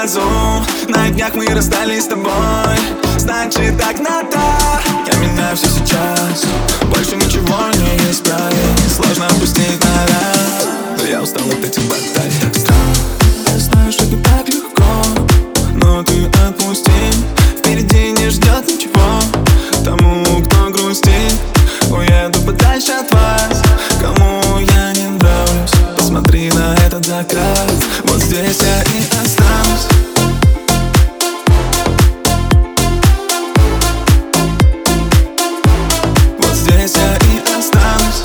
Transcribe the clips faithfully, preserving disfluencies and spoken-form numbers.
сразу. На днях мы расстались с тобой, значит так надо. Я меняю все сейчас, больше ничего не есть правил. Сложно опустить на раз, но я устал от этих баталий. Так странно, я знаю, что не так легко, но ты отпусти. Впереди не ждет ничего тому, кто грустит. Уеду подальше от вас, кому я не нравлюсь. Посмотри на этот закат, вот здесь я и останусь. Вот здесь я и останусь.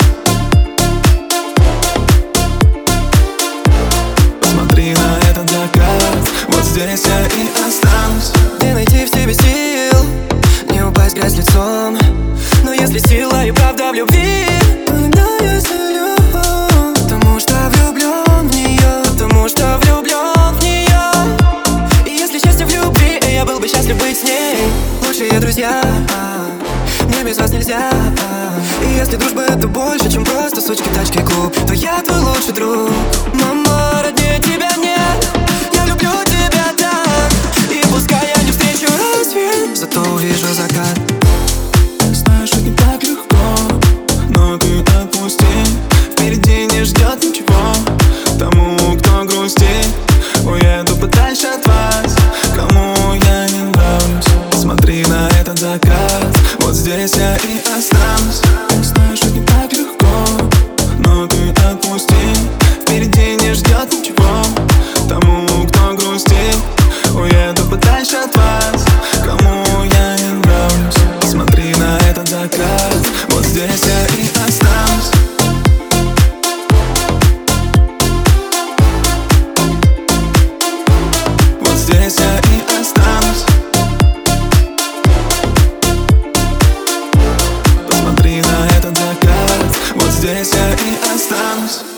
Посмотри на этот закат, вот здесь я и останусь. Где найти в себе сил, не упасть в грязь лицом? Но если сила и правда в любви, то иногда я залю, потому что влюблен в нее, потому что влюблен в нее. И если счастье в любви, я был бы счастлив быть с ней. Лучшие друзья, мне без вас нельзя. И если дружба это больше, чем просто сучки, тачки, клуб, то я твой лучший друг. Мама, роднее тебя нет, я люблю тебя так. И пускай я не встречу рассвет, зато увижу закат. Знаю, что не так легко, но ты отпусти. Впереди не ждет ничего тому, кто грустит. Уеду подальше от вас, кому я не нравлюсь. Посмотри на этот закат, вот здесь я и останусь. Знаю, что не так легко, но ты отпусти. Впереди не ждет ничего тому, кто грустит. Уеду подальше от вас, кому я не нравлюсь. Посмотри на этот закат, вот здесь я и останусь. Вот здесь я и останусь. Посмотри на этот закат, вот здесь я и останусь.